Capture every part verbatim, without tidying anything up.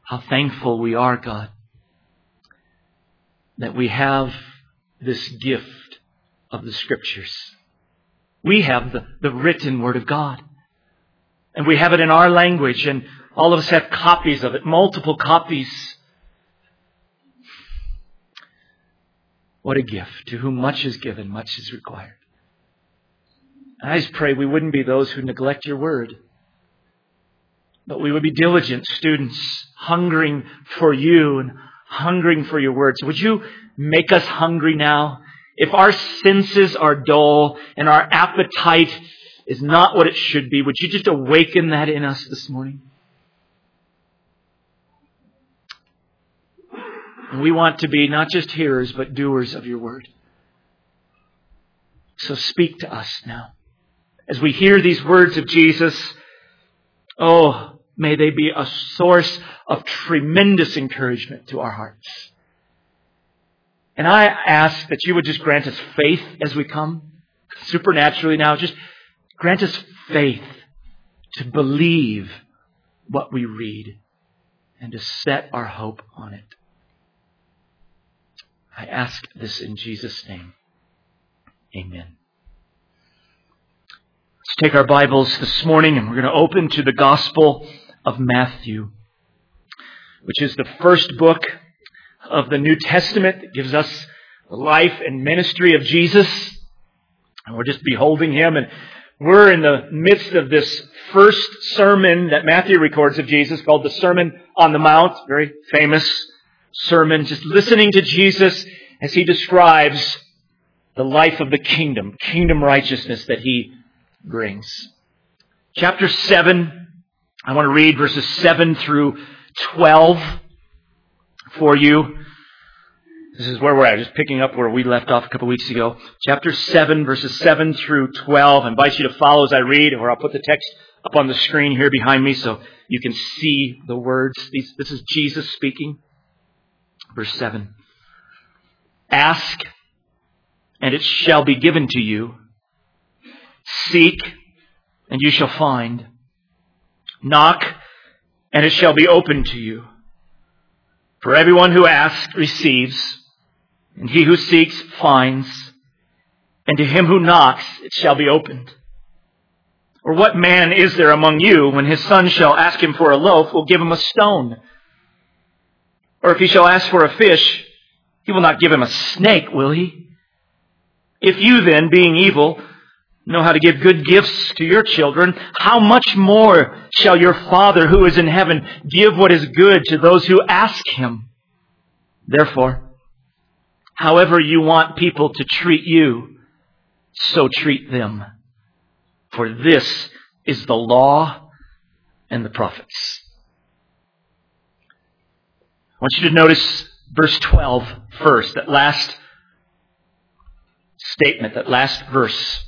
How thankful we are, God, that we have this gift of the Scriptures. We have the, the written Word of God. And we have it in our language, and all of us have copies of it, multiple copies. What a gift. To whom much is given, much is required. And I just pray we wouldn't be those who neglect your Word, but we would be diligent students, hungering for you and hungering for your Word. So would you make us hungry now? If our senses are dull and our appetite is not what it should be, would you just awaken that in us this morning? And we want to be not just hearers, but doers of your Word. So speak to us now. As we hear these words of Jesus, oh, may they be a source of tremendous encouragement to our hearts. And I ask that you would just grant us faith as we come, supernaturally now. Just grant us faith to believe what we read and to set our hope on it. I ask this in Jesus' name. Amen. Let's take our Bibles this morning and we're going to open to the Gospel of Matthew, which is the first book of the New Testament that gives us the life and ministry of Jesus. And we're just beholding Him, and we're in the midst of this first sermon that Matthew records of Jesus called the Sermon on the Mount, very famous sermon, just listening to Jesus as He describes the life of the kingdom, kingdom righteousness that He brings. Chapter seven, I want to read verses seven through twelve for you. This is where we're at, just picking up where we left off a couple weeks ago. Chapter seven, verses seven through twelve. I invite you to follow as I read, or I'll put the text up on the screen here behind me so you can see the words. These, this is Jesus speaking. Verse seven. Ask, and it shall be given to you. Seek, and you shall find. Knock, and it shall be opened to you. For everyone who asks receives, and he who seeks finds, and to him who knocks it shall be opened. Or what man is there among you, when his son shall ask him for a loaf, will give him a stone? Or if he shall ask for a fish, he will not give him a snake, will he? If you then, being evil, know how to give good gifts to your children, how much more shall your Father who is in heaven give what is good to those who ask Him? Therefore, however you want people to treat you, so treat them. For this is the law and the prophets. I want you to notice verse twelve first, that last statement, that last verse.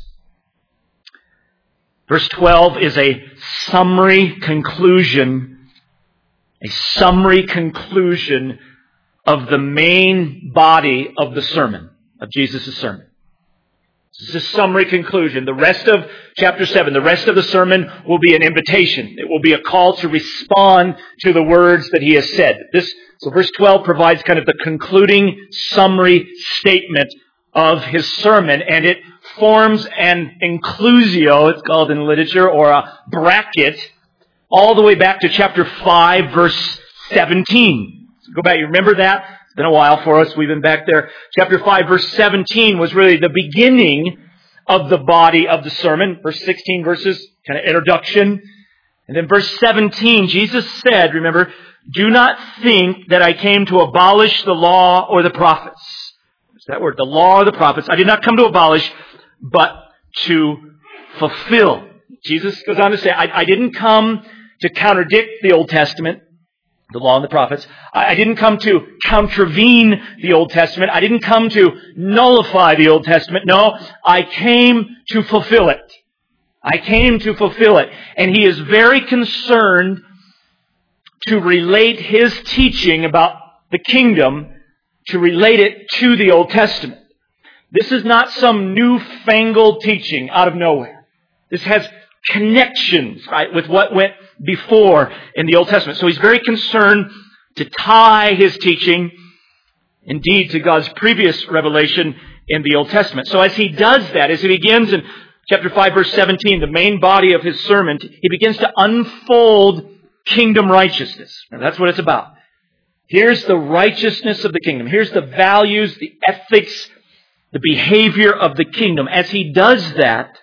Verse twelve is a summary conclusion, a summary conclusion of the main body of the sermon, of Jesus' sermon. This is a summary conclusion. The rest of chapter seven, the rest of the sermon will be an invitation. It will be a call to respond to the words that He has said. This, so verse twelve provides kind of the concluding summary statement of His sermon, and it forms an inclusio, it's called in literature, or a bracket, all the way back to chapter five, verse seventeen. So go back, you remember that? It's been a while for us, we've been back there. Chapter five, verse seventeen was really the beginning of the body of the sermon. Verse sixteen verses, kind of introduction. And then verse seventeen, Jesus said, remember, do not think that I came to abolish the law or the prophets. It's that word, the law or the prophets. I did not come to abolish, but to fulfill. Jesus goes on to say, I, I didn't come to contradict the Old Testament, the law and the prophets. I, I didn't come to contravene the Old Testament. I didn't come to nullify the Old Testament. No, I came to fulfill it. I came to fulfill it. And He is very concerned to relate His teaching about the kingdom, to relate it to the Old Testament. This is not some newfangled teaching out of nowhere. This has connections, right, with what went before in the Old Testament. So He's very concerned to tie his teaching, indeed, to God's previous revelation in the Old Testament. So as he does that, as he begins in chapter five, verse seventeen, the main body of his sermon, he begins to unfold kingdom righteousness. Now, that's what it's about. Here's the righteousness of the kingdom. Here's the values, the ethics, the behavior of the kingdom. As he does that,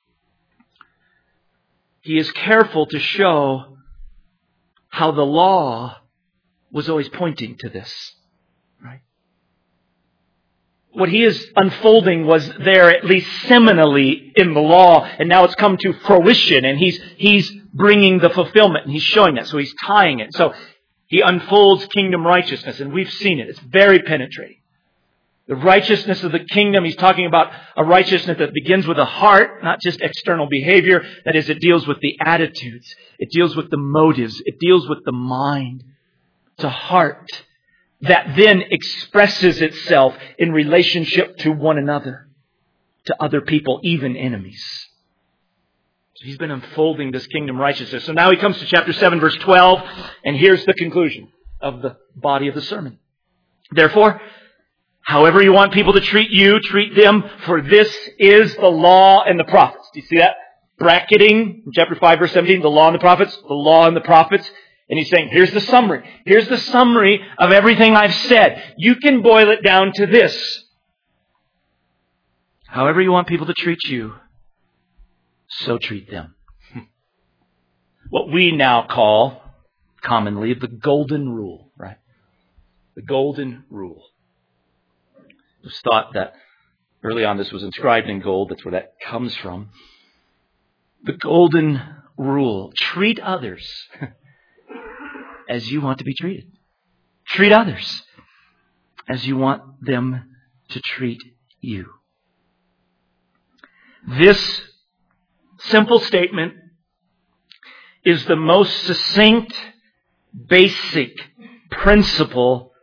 he is careful to show how the law was always pointing to this. Right? What he is unfolding was there at least seminally in the law, and now it's come to fruition, and he's he's bringing the fulfillment, and he's showing that, so he's tying it. So he unfolds kingdom righteousness, and we've seen it. It's very penetrating. The righteousness of the kingdom, he's talking about a righteousness that begins with the heart, not just external behavior. That is, it deals with the attitudes. It deals with the motives. It deals with the mind. It's a heart that then expresses itself in relationship to one another, to other people, even enemies. So he's been unfolding this kingdom righteousness. So now he comes to chapter seven, verse twelve, and here's the conclusion of the body of the sermon. Therefore, however you want people to treat you, treat them, for this is the law and the prophets. Do you see that? Bracketing, in chapter five, verse seventeen, the law and the prophets, the law and the prophets. And he's saying, here's the summary. Here's the summary of everything I've said. You can boil it down to this. However you want people to treat you, so treat them. What we now call, commonly, the golden rule, right? The golden rule. It was thought that early on this was inscribed in gold. That's where that comes from. The golden rule. Treat others as you want to be treated. Treat others as you want them to treat you. This simple statement is the most succinct, basic principle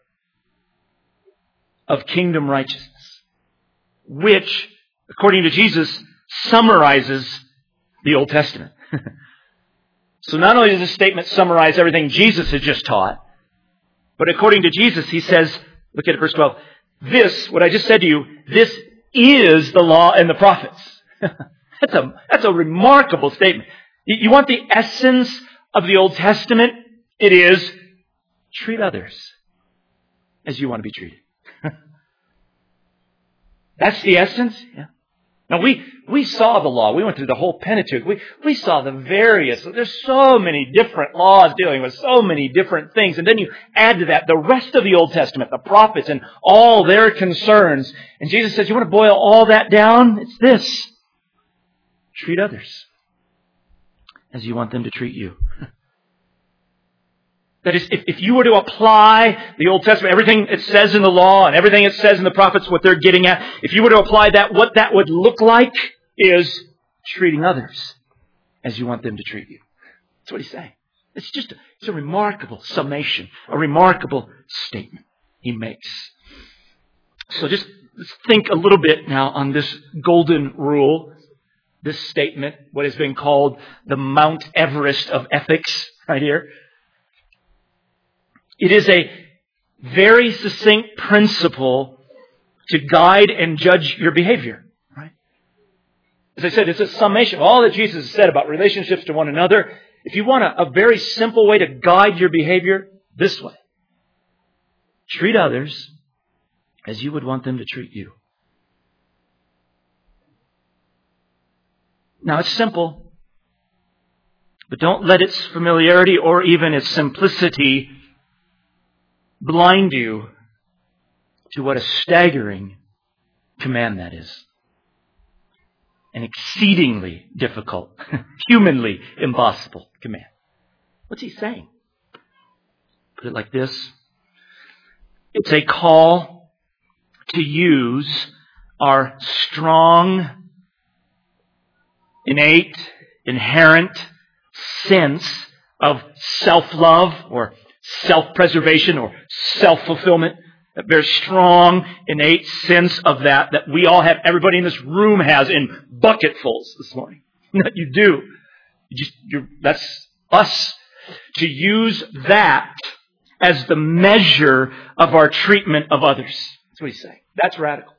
of kingdom righteousness, which, according to Jesus, summarizes the Old Testament. So not only does this statement summarize everything Jesus had just taught, but according to Jesus, he says, look at verse twelve, this, what I just said to you, this is the law and the prophets. That's a, that's a remarkable statement. You want the essence of the Old Testament? It is, treat others as you want to be treated. That's the essence? Yeah. Now we, we saw the law. We went through the whole Pentateuch. We, we saw the various, there's so many different laws dealing with so many different things. And then you add to that the rest of the Old Testament, the prophets and all their concerns. And Jesus says, you want to boil all that down? It's this. Treat others as you want them to treat you. That is, if, if you were to apply the Old Testament, everything it says in the law and everything it says in the prophets, what they're getting at, if you were to apply that, what that would look like is treating others as you want them to treat you. That's what he's saying. It's just a, it's a remarkable summation, a remarkable statement he makes. So just let's think a little bit now on this golden rule, this statement, what has been called the Mount Everest of ethics, right here. It is a very succinct principle to guide and judge your behavior. Right? As I said, it's a summation of all that Jesus has said about relationships to one another. If you want a, a very simple way to guide your behavior, this way. Treat others as you would want them to treat you. Now, it's simple, but don't let its familiarity or even its simplicity blind you to what a staggering command that is. An exceedingly difficult, humanly impossible command. What's he saying? Put it like this. It's a call to use our strong, innate, inherent sense of self-love or self-preservation or self-fulfillment, that very strong, innate sense of that, that we all have, everybody in this room has in bucketfuls this morning. That you do. You just, you're, that's us. To use that as the measure of our treatment of others. That's what he's saying. That's radical.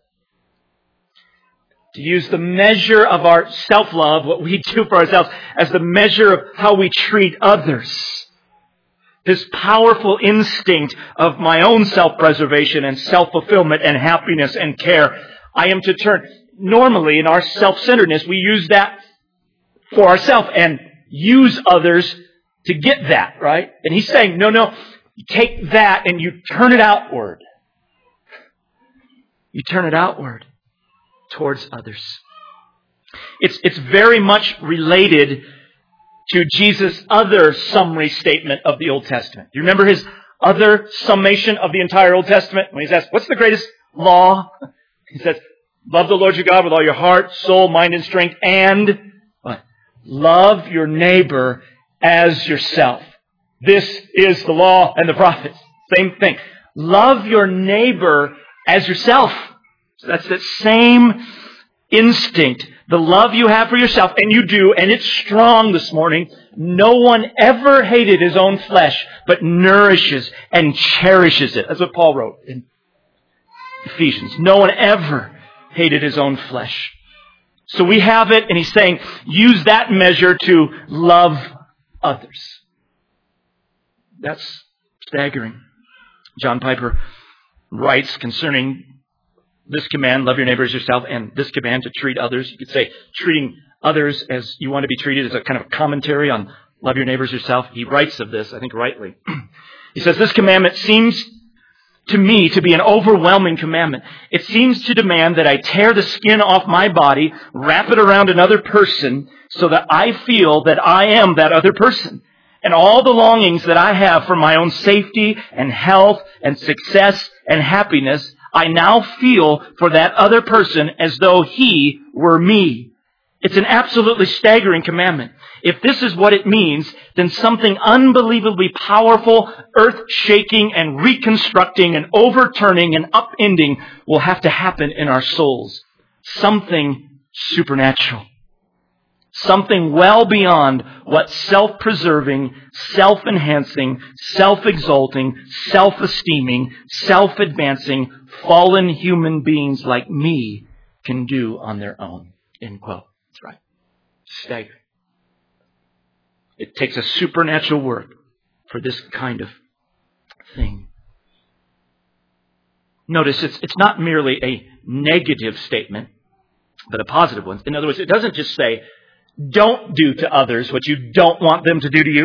To use the measure of our self-love, what we do for ourselves, as the measure of how we treat others. This powerful instinct of my own self-preservation and self-fulfillment and happiness and care, I am to turn. Normally, in our self-centeredness, we use that for ourselves and use others to get that, right? And he's saying, no, no, you take that and you turn it outward. You turn it outward towards others. It's, it's very much related to Jesus' other summary statement of the Old Testament. Do you remember his other summation of the entire Old Testament? When he's asked, what's the greatest law? He says, love the Lord your God with all your heart, soul, mind, and strength, and what? Love your neighbor as yourself. This is the law and the prophets. Same thing. Love your neighbor as yourself. So that's that same instinct. The love you have for yourself, and you do, and it's strong this morning. No one ever hated his own flesh, but nourishes and cherishes it. That's what Paul wrote in Ephesians. No one ever hated his own flesh. So we have it, and he's saying, use that measure to love others. That's staggering. John Piper writes concerning this command, love your neighbor as yourself, and this command to treat others. You could say treating others as you want to be treated is a kind of a commentary on love your neighbor as yourself. He writes of this, I think rightly. He says, this commandment seems to me to be an overwhelming commandment. It seems to demand that I tear the skin off my body, wrap it around another person, so that I feel that I am that other person. And all the longings that I have for my own safety and health and success and happiness, I now feel for that other person as though he were me. It's an absolutely staggering commandment. If this is what it means, then something unbelievably powerful, earth-shaking and reconstructing and overturning and upending will have to happen in our souls. Something supernatural. Something well beyond what self-preserving, self-enhancing, self-exalting, self-esteeming, self-advancing, fallen human beings like me can do on their own. End quote. That's right. Staggering. It takes a supernatural work for this kind of thing. Notice it's, it's not merely a negative statement, but a positive one. In other words, it doesn't just say, don't do to others what you don't want them to do to you.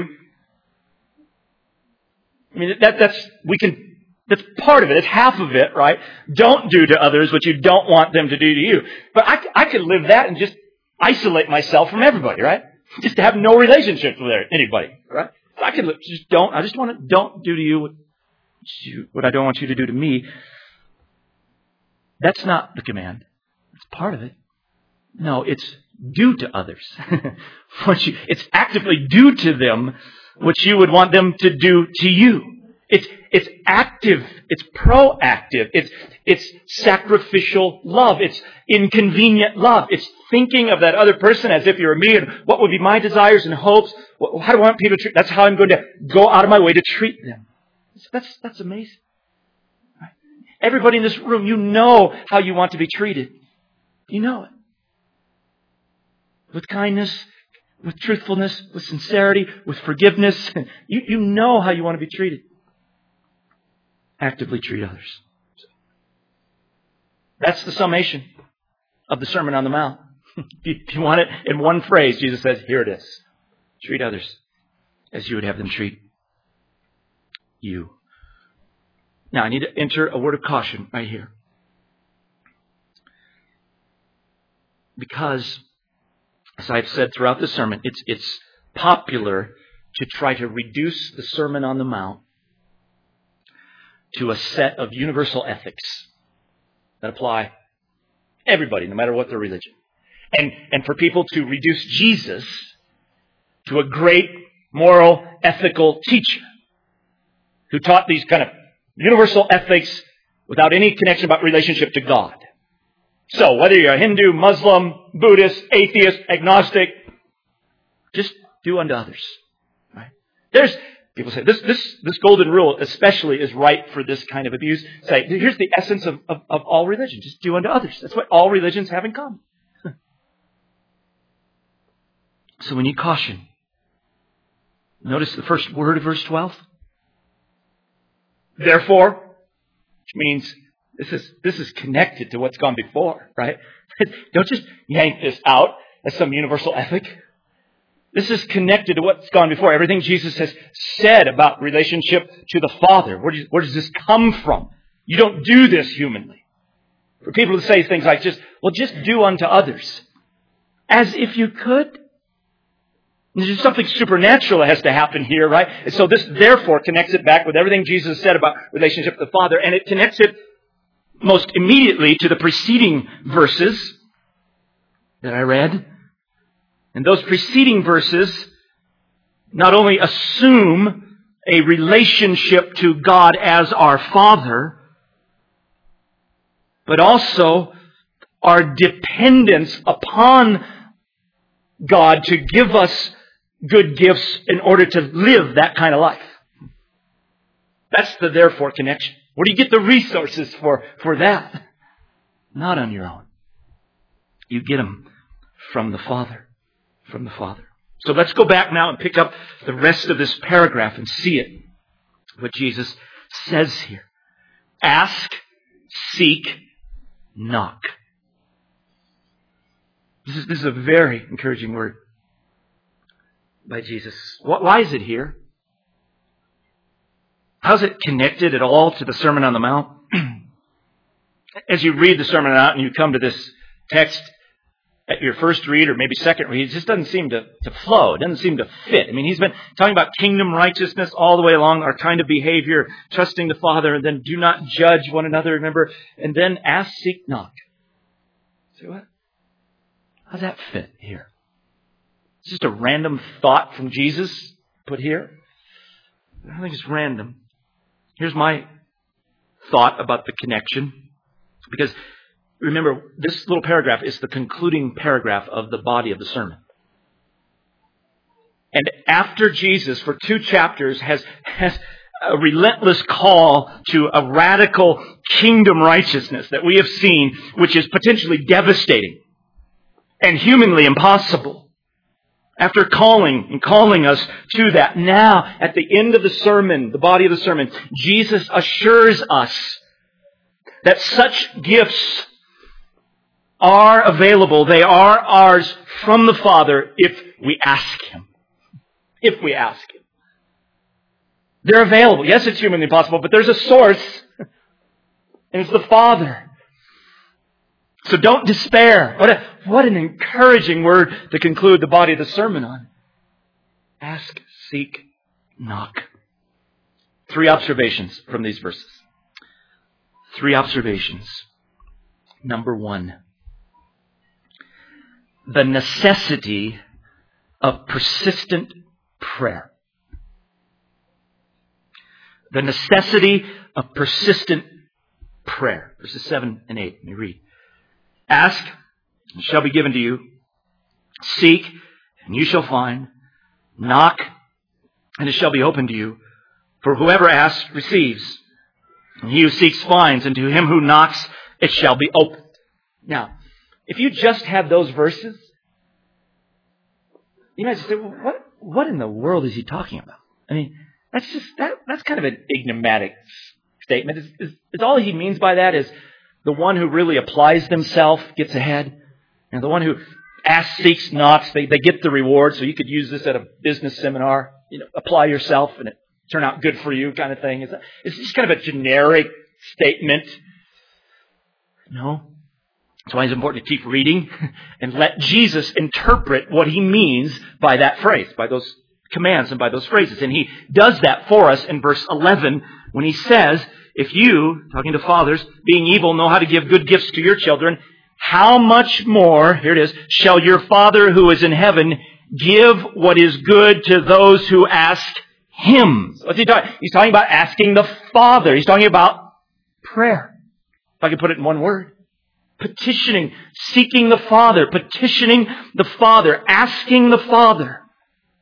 I mean, that, that's, we can, that's part of it. It's half of it, right? Don't do to others what you don't want them to do to you. But I, I could live that and just isolate myself from everybody, right? Just to have no relationship with anybody, right? I could live, just don't, I just want to, don't do to you what, you what I don't want you to do to me. That's not the command. It's part of it. No, it's do to others. what you, it's actively do to them what you would want them to do to you. It's it's active. It's proactive. It's it's sacrificial love. It's inconvenient love. It's thinking of that other person as if you're me and what would be my desires and hopes. How do I want people to treat? That's how I'm going to go out of my way to treat them. That's that's amazing. Right? Everybody in this room, you know how you want to be treated. You know it. With kindness, with truthfulness, with sincerity, with forgiveness. You, you know how you want to be treated. Actively treat others. That's the summation of the Sermon on the Mount. If you want it in one phrase, Jesus says, here it is. Treat others as you would have them treat you. Now, I need to enter a word of caution right here. Because, as I've said throughout the sermon, it's, it's popular to try to reduce the Sermon on the Mount to a set of universal ethics that apply to everybody, no matter what their religion. And, and for people to reduce Jesus to a great moral, ethical teacher who taught these kind of universal ethics without any connection about relationship to God. So, whether you're a Hindu, Muslim, Buddhist, atheist, agnostic, just do unto others. Right? There's People say, this, this, this golden rule especially is ripe for this kind of abuse. Say, here's the essence of, of, of all religion. Just do unto others. That's what all religions have in common. So we need caution. Notice the first word of verse twelve. Therefore, which means this is, this is connected to what's gone before, right? Don't just yank this out as some universal ethic. This is connected to what's gone before. Everything Jesus has said about relationship to the Father. Where does, where does this come from? You don't do this humanly. For people to say things like, just, well, just do unto others. As if you could. There's something supernatural that has to happen here, right? And so this therefore connects it back with everything Jesus said about relationship with the Father. And it connects it most immediately to the preceding verses that I read. And those preceding verses not only assume a relationship to God as our Father, but also our dependence upon God to give us good gifts in order to live that kind of life. That's the therefore connection. Where do you get the resources for, for that? Not on your own. You get them from the Father. From the Father. So let's go back now and pick up the rest of this paragraph and see it. What Jesus says here. Ask, seek, knock. This is, this is a very encouraging word by Jesus. Why is it here? How is it connected at all to the Sermon on the Mount? As you read the Sermon on the Mount and you come to this text, at your first read or maybe second read, it just doesn't seem to, to flow. It doesn't seem to fit. I mean, he's been talking about kingdom righteousness all the way along, our kind of behavior, trusting the Father, and then do not judge one another, remember, and then ask, seek, knock. See what? How does that fit here? It's just a random thought from Jesus put here. I don't think it's random. Here's my thought about the connection. Because remember, this little paragraph is the concluding paragraph of the body of the sermon. And after Jesus, for two chapters, has, has a relentless call to a radical kingdom righteousness that we have seen, which is potentially devastating and humanly impossible. After calling and calling us to that, now at the end of the sermon, the body of the sermon, Jesus assures us that such gifts are available. They are ours from the Father if we ask Him. If we ask Him. They're available. Yes, it's humanly impossible, but there's a source, and it's the Father. So don't despair. What a, what an encouraging word to conclude the body of the sermon on. Ask, seek, knock. Three observations from these verses. Three observations. Number one. The necessity of persistent prayer. The necessity of persistent prayer. Verses seven and eight. Let me read. Ask, and it shall be given to you. Seek, and you shall find. Knock, and it shall be opened to you. For whoever asks receives. And he who seeks finds, and to him who knocks it shall be opened. Now, if you just had those verses, you might say, well, what, what in the world is he talking about? I mean, that's just, that, that's kind of an enigmatic statement. Is, is, is all he means by that is the one who really applies themselves gets ahead. And the one who asks, seeks, knocks, they, they get the reward. So you could use this at a business seminar. You know, apply yourself and it turn out good for you kind of thing. It's, it's just kind of a generic statement. No. That's why it's important to keep reading and let Jesus interpret what He means by that phrase, by those commands and by those phrases. And He does that for us in verse eleven when He says, if you, talking to fathers, being evil, know how to give good gifts to your children, how much more, here it is, shall your Father who is in heaven give what is good to those who ask Him? So what's he talking? He's talking about asking the Father. He's talking about prayer. If I could put it in one word. Petitioning, seeking the Father, petitioning the Father, asking the Father.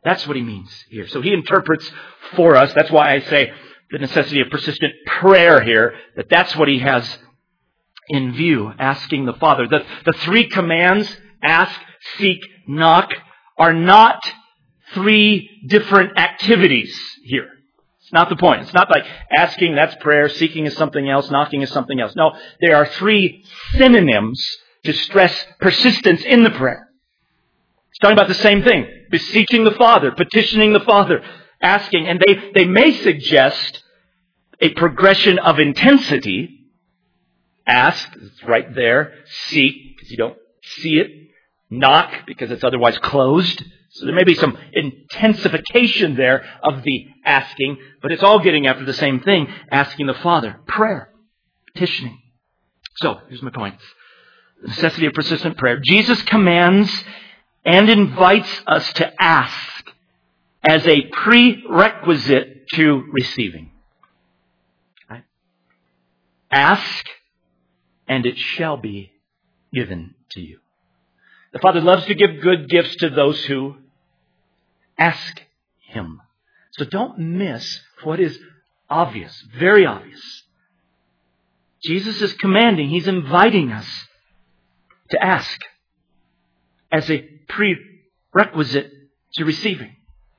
That's what he means here. So he interprets for us. That's why I say the necessity of persistent prayer here, that that's what he has in view, asking the Father. The, the three commands, ask, seek, knock, are not three different activities here. It's not the point. It's not like asking, that's prayer, seeking is something else, knocking is something else. No, there are three synonyms to stress persistence in the prayer. It's talking about the same thing. Beseeching the Father, petitioning the Father, asking. And they, they may suggest a progression of intensity. Ask, it's right there. Seek, because you don't see it. Knock, because it's otherwise closed. So there may be some intensification there of the asking, but it's all getting after the same thing, asking the Father. Prayer, petitioning. So, here's my point. The necessity of persistent prayer. Jesus commands and invites us to ask as a prerequisite to receiving. Right? Ask, and it shall be given to you. The Father loves to give good gifts to those who ask Him. So don't miss what is obvious, very obvious. Jesus is commanding, He's inviting us to ask as a prerequisite to receiving.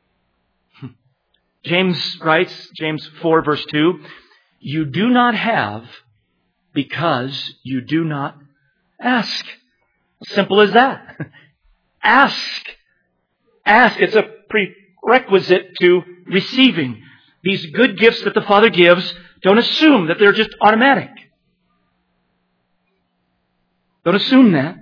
James writes, James four verse two, you do not have because you do not ask. Simple as that. Ask. Ask. It's a prerequisite to receiving. These good gifts that the Father gives, don't assume that they're just automatic. Don't assume that.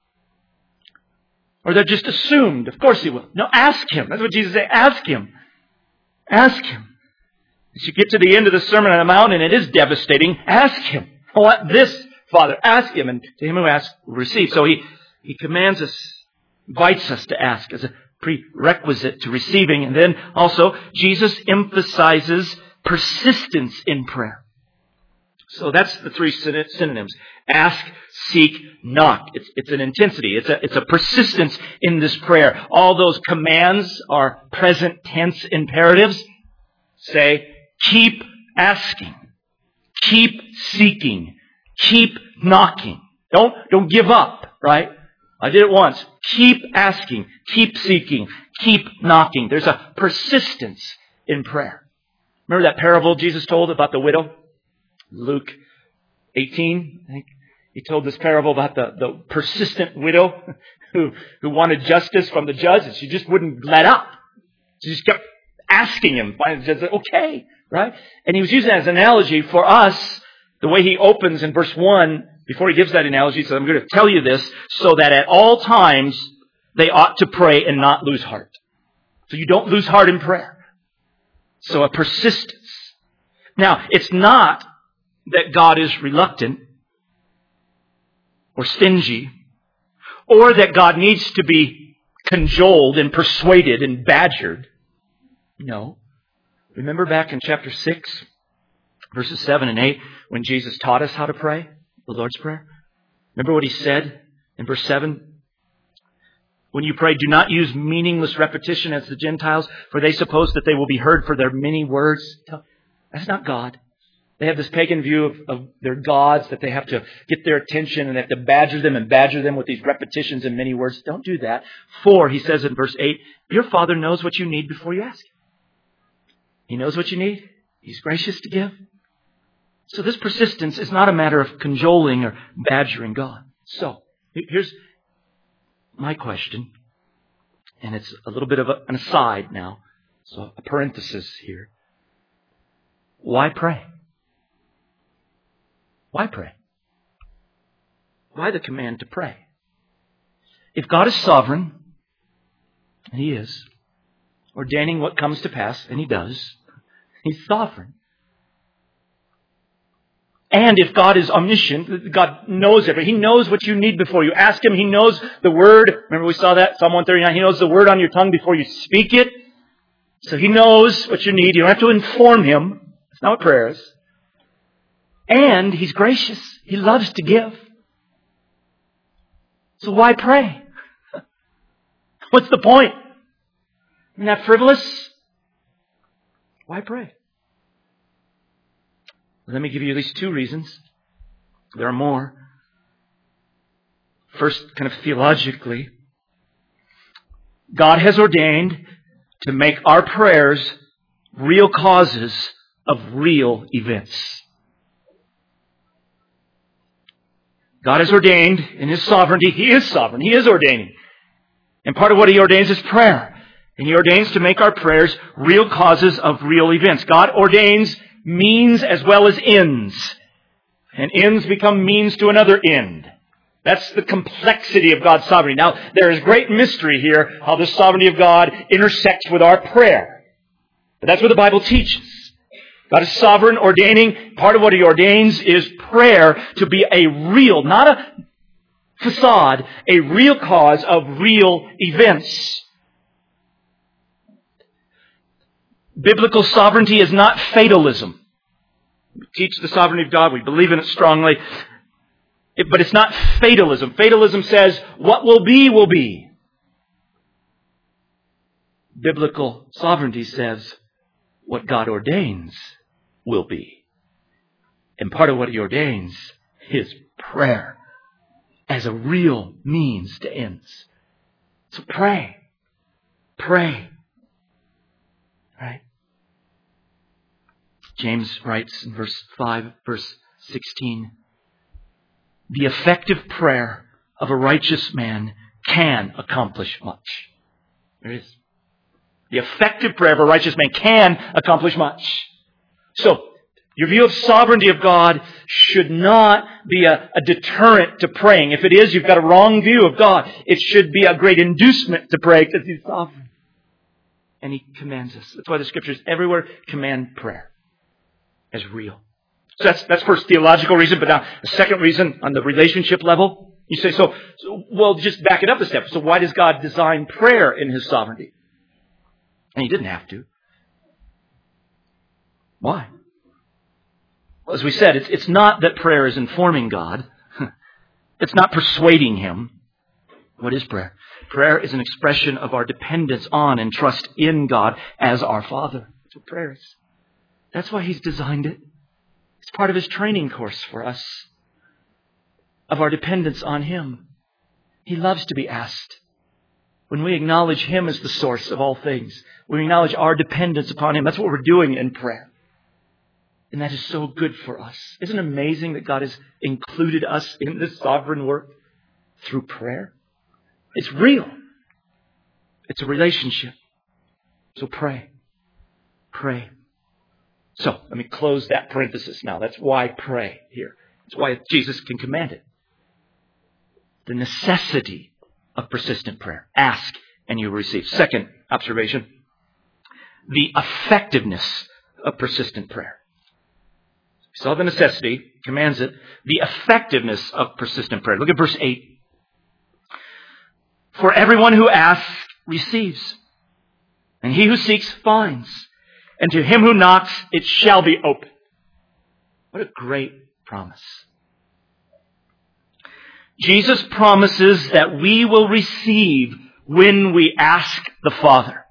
Or they're just assumed. Of course He will. No, ask Him. That's what Jesus said. Ask Him. Ask Him. As you get to the end of the Sermon on the Mount, and it is devastating, ask Him. I want this, Father. Ask Him, and to him who asks will receive. So He, he commands us, invites us to ask as a prerequisite to receiving. And then also, Jesus emphasizes persistence in prayer. So that's the three synonyms. Ask, seek, knock. It's, it's an intensity. It's a, it's a persistence in this prayer. All those commands are present tense imperatives. Say, keep asking. Keep seeking. Keep knocking. Don't, don't give up, right? I did it once. Keep asking. Keep seeking. Keep knocking. There's a persistence in prayer. Remember that parable Jesus told about the widow? Luke eighteen, I think. He told this parable about the, the persistent widow who, who wanted justice from the judge, and she just wouldn't let up. She just kept asking him. Finally, the judge said, okay, right? And he was using that as an analogy for us. The way he opens in verse one, before he gives that analogy, he says, I'm going to tell you this so that at all times they ought to pray and not lose heart. So you don't lose heart in prayer. So a persistence. Now, it's not that God is reluctant or stingy, or that God needs to be cajoled and persuaded and badgered. No. Remember back in chapter six, verses seven and eight, when Jesus taught us how to pray, the Lord's Prayer? Remember what He said in verse seven? When you pray, do not use meaningless repetition as the Gentiles, for they suppose that they will be heard for their many words. That's not God. They have this pagan view of, of their gods, that they have to get their attention and they have to badger them and badger them with these repetitions and many words. Don't do that. For, He says in verse eight, your Father knows what you need before you ask Him. He knows what you need. He's gracious to give. So this persistence is not a matter of cajoling or badgering God. So, here's my question. And it's a little bit of a, an aside now. So, a parenthesis here. Why pray? Why pray? Why the command to pray? If God is sovereign, and He is, ordaining what comes to pass, and He does, He's sovereign. And if God is omniscient, God knows everything. He knows what you need before you ask Him. He knows the word. Remember we saw that, Psalm one thirty-nine. He knows the word on your tongue before you speak it. So He knows what you need. You don't have to inform Him. That's not what prayer is. And He's gracious. He loves to give. So why pray? What's the point? Isn't that frivolous? Why pray? Let me give you at least two reasons. There are more. First, kind of theologically, God has ordained to make our prayers real causes of real events. God has ordained in His sovereignty. He is sovereign. He is ordaining. And part of what He ordains is prayer. And He ordains to make our prayers real causes of real events. God ordains means as well as ends. And ends become means to another end. That's the complexity of God's sovereignty. Now, there is great mystery here how the sovereignty of God intersects with our prayer. But that's what the Bible teaches. God is sovereign, ordaining. Part of what He ordains is prayer to be a real, not a facade, a real cause of real events. Biblical sovereignty is not fatalism. We teach the sovereignty of God. We believe in it strongly. It, but it's not fatalism. Fatalism says, what will be, will be. Biblical sovereignty says, what God ordains will be. And part of what He ordains is prayer as a real means to ends. So pray. Pray. Right? James writes in verse five, verse sixteen, the effective prayer of a righteous man can accomplish much. There it is. The effective prayer of a righteous man can accomplish much. So, your view of sovereignty of God should not be a, a deterrent to praying. If it is, you've got a wrong view of God. It should be a great inducement to pray because He's sovereign. And He commands us. That's why the Scriptures everywhere command prayer as real. So that's that's first theological reason. But now the second reason on the relationship level, you say, so, so well, just back it up a step. So why does God design prayer in His sovereignty? And He didn't have to. Why? Well, as we said, it's, it's not that prayer is informing God. It's not persuading Him. What is prayer? Prayer is an expression of our dependence on and trust in God as our Father. That's what prayer is. That's why He's designed it. It's part of His training course for us of our dependence on Him. He loves to be asked. When we acknowledge Him as the source of all things, we acknowledge our dependence upon Him. That's what we're doing in prayer. And that is so good for us. Isn't it amazing that God has included us in this sovereign work through prayer? It's real. It's a relationship. So pray. Pray. So, let me close that parenthesis now. That's why pray here. That's why Jesus can command it. The necessity of persistent prayer. Ask and you will receive. Second observation. The effectiveness of persistent prayer. We saw the necessity, commands it. The effectiveness of persistent prayer. Look at verse eight. For everyone who asks receives. And he who seeks finds. And to him who knocks, it shall be open. What a great promise. Jesus promises that we will receive when we ask the Father.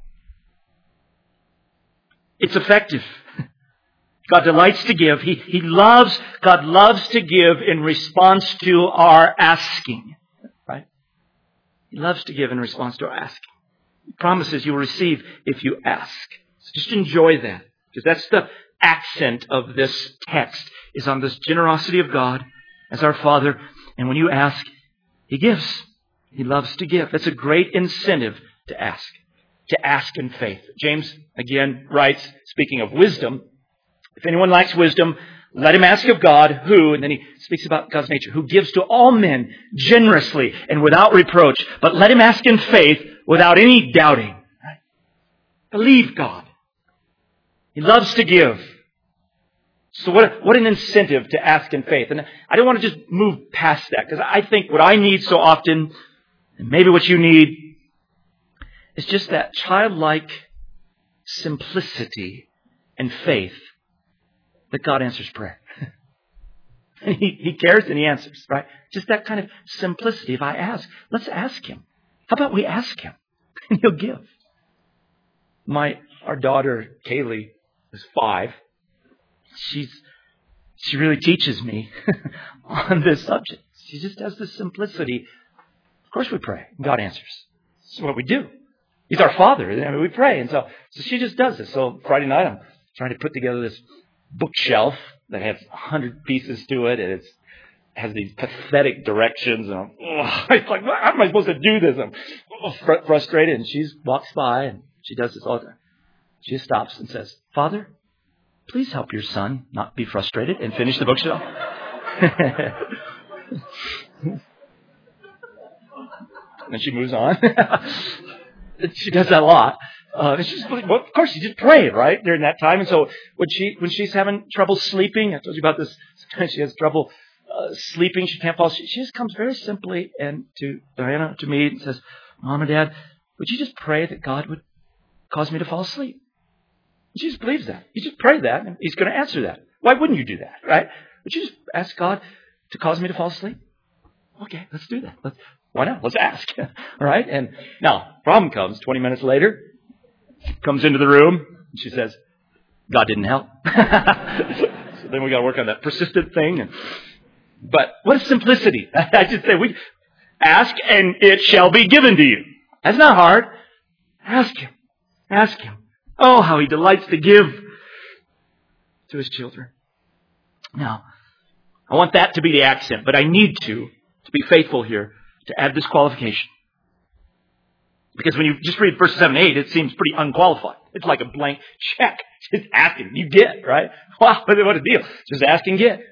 It's effective. God delights to give. He, he loves, God loves to give in response to our asking. Right? He loves to give in response to our asking. He promises you will receive if you ask. So just enjoy that. Because that's the accent of this text, is on this generosity of God as our Father. And when you ask, He gives. He loves to give. That's a great incentive to ask. To ask in faith. James, again, writes, speaking of wisdom, if anyone lacks wisdom, let him ask of God, who, and then he speaks about God's nature, who gives to all men generously and without reproach. But let him ask in faith without any doubting. Right? Believe God. He loves to give. So what, what an incentive to ask in faith. And I don't want to just move past that, because I think what I need so often, and maybe what you need, is just that childlike simplicity and faith that God answers prayer. And he, he cares and He answers, right? Just that kind of simplicity. If I ask, let's ask Him. How about we ask Him? And He'll give. My, our daughter, Kaylee, is five. She's, she really teaches me on this subject. She just has this simplicity. Of course we pray. And God answers. This is what we do. He's our Father. I mean, we pray. And so, so she just does this. So Friday night, I'm trying to put together this bookshelf that has a hundred pieces to it. And it's has these pathetic directions. And I'm, oh, it's like, how am I supposed to do this? I'm oh, fr- frustrated. And she walks by and she does this all the time. She just stops and says, Father, please help your son not be frustrated and finish the bookshelf. And she moves on. She does that a lot. Uh, and she's, well, of course, you just pray, right, during that time. And so when she when she's having trouble sleeping, I told you about this. She has trouble uh, sleeping. She can't fall. She, she just comes very simply and to Diana, to me, and says, Mom and Dad, would you just pray that God would cause me to fall asleep? And she just believes that. You just pray that, and He's going to answer that. Why wouldn't you do that, right? Would you just ask God to cause me to fall asleep? Okay, let's do that. Let's, why not? Let's ask. All right? And now, problem comes twenty minutes later. Comes into the room. And she says, God didn't help. So then we got to work on that persistent thing. And, but what a simplicity. I just say, we ask and it shall be given to you. That's not hard. Ask Him. Ask Him. Oh, how He delights to give to His children. Now, I want that to be the accent, but I need to, to be faithful here, to add this qualification. Because when you just read verses seven and eight, it seems pretty unqualified. It's like a blank check. Just ask and you get, right? Wow, what a deal. Just ask and get.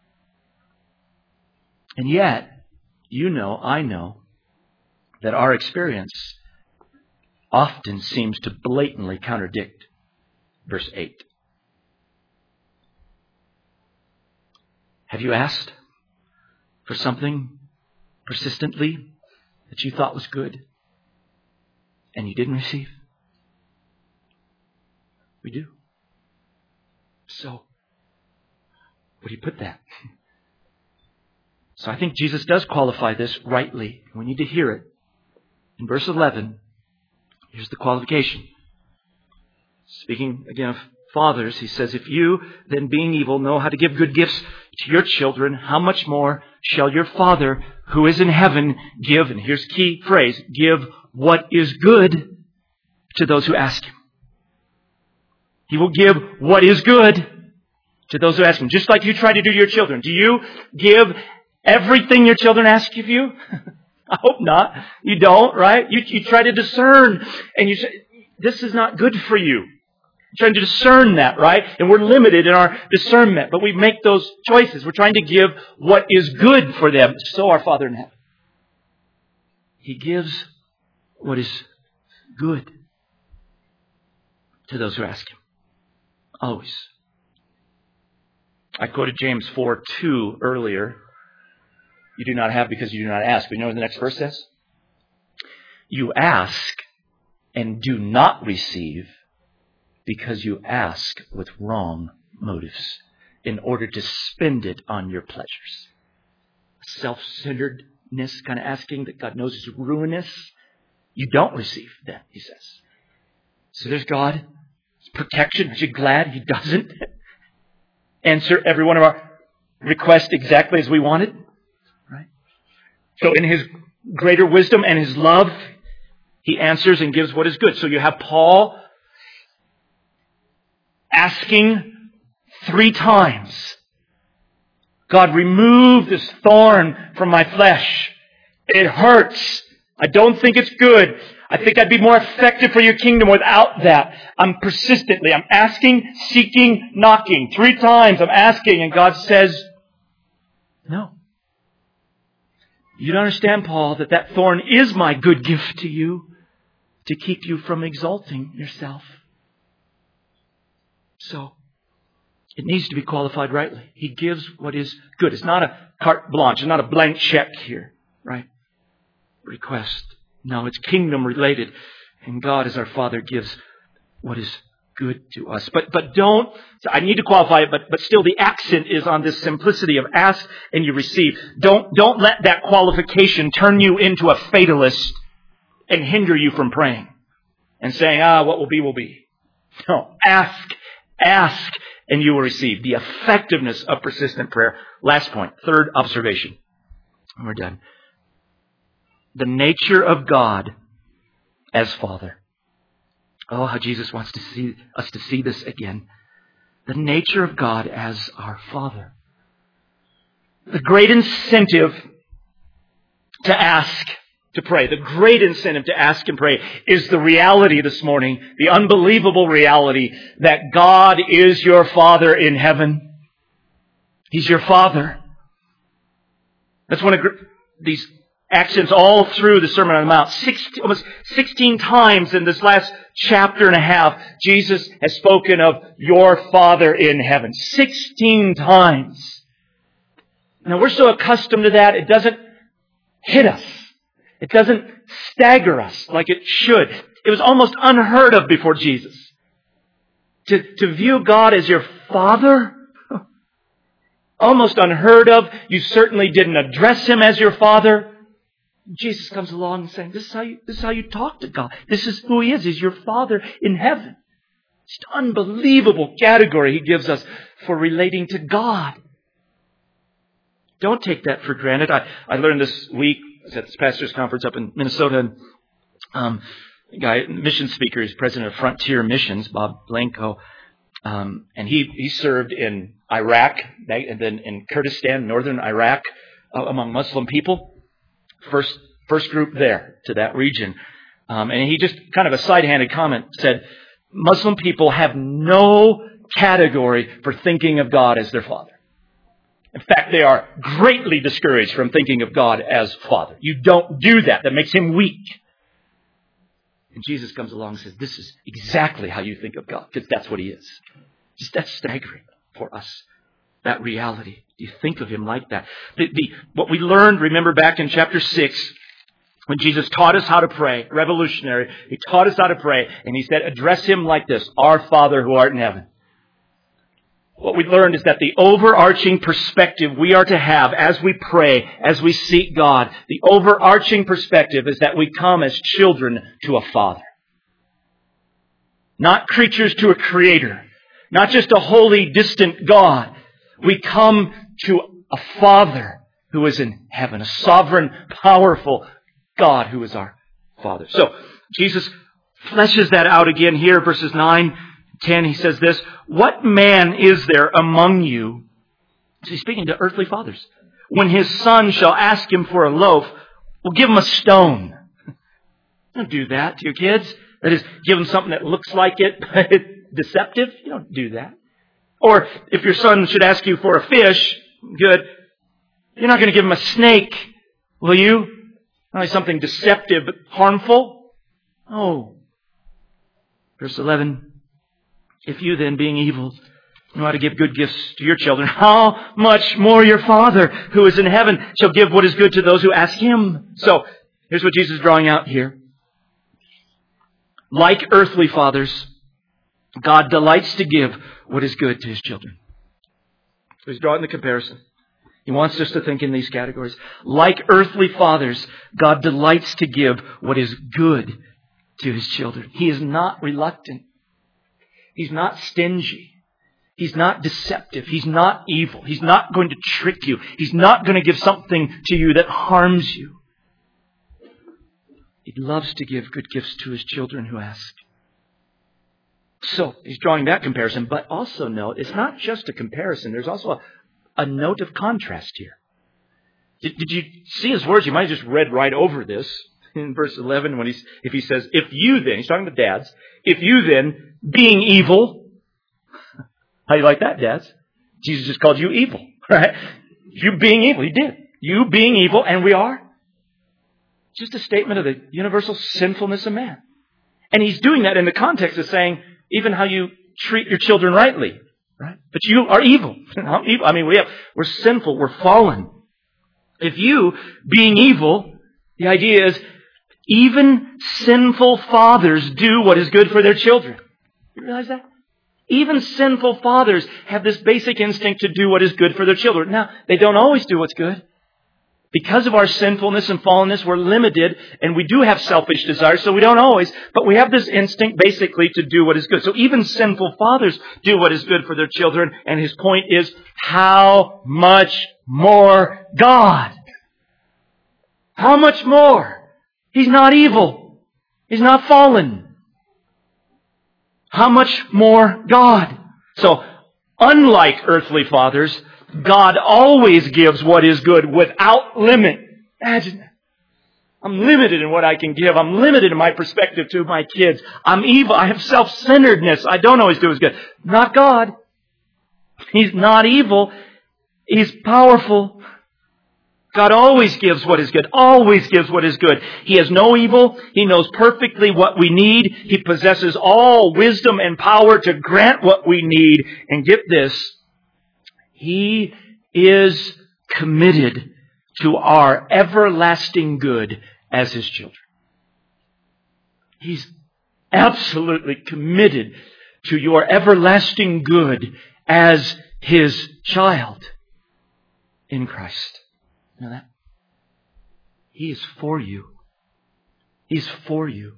And yet, you know, I know, that our experience often seems to blatantly contradict verse eight. Have you asked for something persistently that you thought was good and you didn't receive? We do. So, where do you put that? So I think Jesus does qualify this rightly. We need to hear it. In verse eleven, here's the qualification. Speaking again of fathers, He says, if you, then being evil, know how to give good gifts to your children, how much more shall your Father who is in heaven give, and here's key phrase, give what is good to those who ask Him. He will give what is good to those who ask Him. Just like you try to do to your children. Do you give everything your children ask of you? I hope not. You don't, right? You, you try to discern, and you say, this is not good for you. You're trying to discern that, right? And we're limited in our discernment, but we make those choices. We're trying to give what is good for them. So our Father in heaven, He gives what is good to those who ask Him. Always. I quoted James four two earlier. You do not have because you do not ask. But you know what the next verse says? You ask and do not receive because you ask with wrong motives in order to spend it on your pleasures. Self-centeredness, kind of asking that God knows is ruinous. You don't receive then, He says. So there's God. Protection. Aren't you glad He doesn't answer every one of our requests exactly as we wanted? Right? So in His greater wisdom and His love, He answers and gives what is good. So you have Paul asking three times, God, remove this thorn from my flesh. It hurts. I don't think it's good. I think I'd be more effective for your kingdom without that. I'm persistently, I'm asking, seeking, knocking. Three times I'm asking, and God says, no. You don't understand, Paul, that that thorn is my good gift to you to keep you from exalting yourself. So, it needs to be qualified rightly. He gives what is good. It's not a carte blanche. It's not a blank check here, right? Request. No, it's kingdom related. And God, as our Father, gives what is good to us. But but don't, so I need to qualify it, but, but still the accent is on this simplicity of ask and you receive. Don't, don't let that qualification turn you into a fatalist and hinder you from praying. and saying, ah, what will be, will be. No, ask, ask, and you will receive. The effectiveness of persistent prayer. Last point, third observation. And we're done. The nature of God as Father. Oh, how Jesus wants to see us to see this again. The nature of God as our Father. The great incentive to ask, to pray, the great incentive to ask and pray is the reality this morning, the unbelievable reality that God is your Father in heaven. He's your Father. That's one of these accents all through the Sermon on the Mount. sixteen, almost sixteen times in this last chapter and a half, Jesus has spoken of your Father in heaven. sixteen times. Now we're so accustomed to that, it doesn't hit us. It doesn't stagger us like it should. It was almost unheard of before Jesus. To, to view God as your Father? Almost unheard of. You certainly didn't address Him as your Father. Jesus comes along and saying, this is how you, this is how you talk to God. This is who He is. He's your Father in heaven. It's an unbelievable category He gives us for relating to God. Don't take that for granted. I, I learned this week, I was at this pastor's conference up in Minnesota, and um, a guy, mission speaker, is president of Frontier Missions, Bob Blanco, um, and he, he served in Iraq, and then in Kurdistan, northern Iraq, uh, among Muslim people. First, first group there to that region. Um, and he just kind of a side-handed comment said, Muslim people have no category for thinking of God as their Father. In fact, they are greatly discouraged from thinking of God as Father. You don't do that. That makes Him weak. And Jesus comes along and says, this is exactly how you think of God, because that's what He is. Just that's staggering for us, that reality. Do you think of Him like that? The, the, what we learned, remember back in chapter six, when Jesus taught us how to pray, revolutionary, He taught us how to pray, and He said, address Him like this, our Father who art in heaven. What we learned is that the overarching perspective we are to have as we pray, as we seek God, the overarching perspective is that we come as children to a Father. Not creatures to a Creator. Not just a holy, distant God. We come to a Father who is in heaven. A sovereign, powerful God who is our Father. So, Jesus fleshes that out again here, verses nine, ten. He says this, what man is there among you? So he's speaking to earthly fathers. When his son shall ask him for a loaf, well, give him a stone. Don't do that to your kids. That is, give them something that looks like it, but it's deceptive. You don't do that. Or if your son should ask you for a fish, good. You're not going to give him a snake, will you? Not only something deceptive, but harmful. Oh. Verse eleven. If you then, being evil, know how to give good gifts to your children, how much more your Father who is in heaven shall give what is good to those who ask Him. So, here's what Jesus is drawing out here. Like earthly fathers, God delights to give what is good to His children. So he's drawing the comparison. He wants us to think in these categories. Like earthly fathers, God delights to give what is good to His children. He is not reluctant. He's not stingy. He's not deceptive. He's not evil. He's not going to trick you. He's not going to give something to you that harms you. He loves to give good gifts to His children who ask. So, he's drawing that comparison. But also note, it's not just a comparison. There's also a, a note of contrast here. Did, did you see his words? You might have just read right over this. In verse eleven, when he's, if he says, if you then, he's talking to dads, if you then, being evil, how do you like that, dads? Jesus just called you evil, right? You being evil, He did. You being evil, and we are. Just a statement of the universal sinfulness of man. And He's doing that in the context of saying, even how you treat your children rightly, right? But you are evil. I mean, we have, we're sinful, we're fallen. If you, being evil, the idea is, even sinful fathers do what is good for their children. You realize that? Even sinful fathers have this basic instinct to do what is good for their children. Now, they don't always do what's good. Because of our sinfulness and fallenness, we're limited, and we do have selfish desires, so we don't always, but we have this instinct basically to do what is good. So even sinful fathers do what is good for their children, and his point is, how much more God? How much more? He's not evil. He's not fallen. How much more God? So, unlike earthly fathers, God always gives what is good without limit. Imagine that. I'm limited in what I can give. I'm limited in my perspective to my kids. I'm evil. I have self-centeredness. I don't always do as good. Not God. He's not evil. He's powerful. God always gives what is good. Always gives what is good. He has no evil. He knows perfectly what we need. He possesses all wisdom and power to grant what we need. And get this. He is committed to our everlasting good as His children. He's absolutely committed to your everlasting good as His child in Christ. You know that? He is for you. He's for you.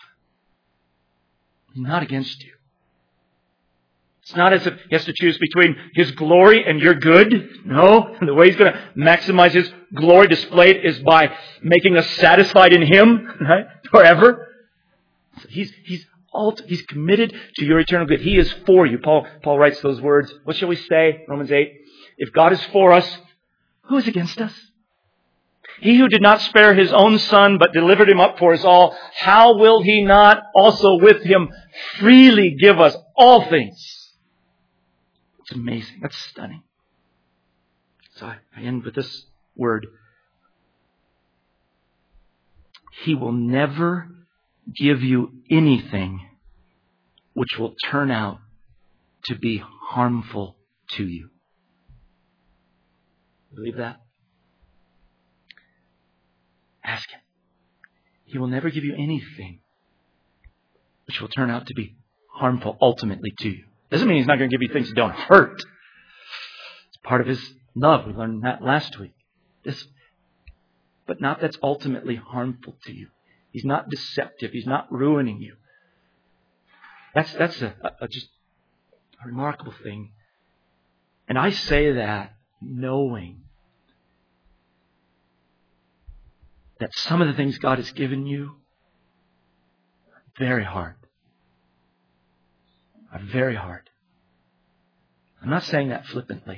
He's not against you. It's not as if He has to choose between His glory and your good. No. The way He's going to maximize His glory displayed is by making us satisfied in Him, right? Forever. So he's, he's, alt, he's committed to your eternal good. He is for you. Paul, Paul writes those words. What shall we say? Romans eight. If God is for us, who is against us? He who did not spare His own Son, but delivered Him up for us all, how will He not also with Him freely give us all things? It's amazing. That's stunning. So I end with this word. He will never give you anything which will turn out to be harmful to you. Believe that? Ask Him. He will never give you anything which will turn out to be harmful ultimately to you. Doesn't mean He's not going to give you things that don't hurt. It's part of His love. We learned that last week. This, but not that's ultimately harmful to you. He's not deceptive. He's not ruining you. That's that's a, a just a remarkable thing. And I say that knowing that some of the things God has given you are very hard. Are very hard. I'm not saying that flippantly.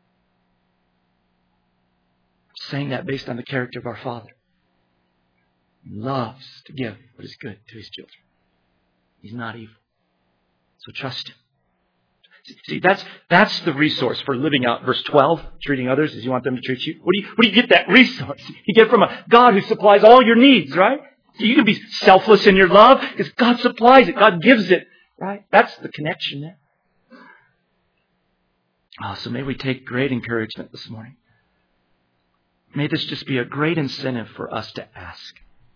I'm saying that based on the character of our Father. He loves to give what is good to His children. He's not evil. So trust Him. See, that's that's the resource for living out verse twelve, treating others as you want them to treat you. Where do you, where do you get that resource? You get it from a God who supplies all your needs, right? You can be selfless in your love because God supplies it. God gives it, right? That's the connection there. Oh, so may we take great encouragement this morning. May this just be a great incentive for us to ask.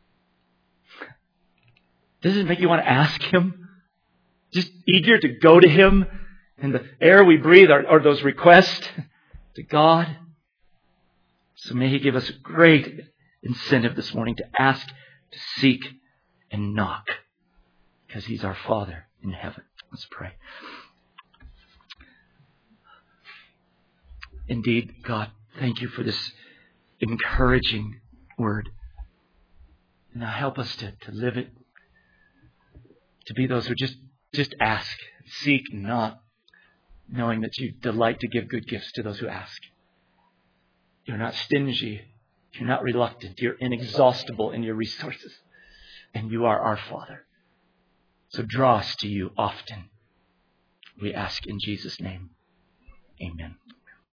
Doesn't it make you want to ask Him? Just eager to go to Him? And the air we breathe are, are those requests to God. So may He give us a great incentive this morning to ask, to seek, and knock. Because He's our Father in heaven. Let's pray. Indeed, God, thank You for this encouraging word. Now help us to, to live it. To be those who just, just ask, seek, and knock. Knowing that You delight to give good gifts to those who ask. You're not stingy. You're not reluctant. You're inexhaustible in Your resources. And You are our Father. So draw us to You often. We ask in Jesus' name. Amen.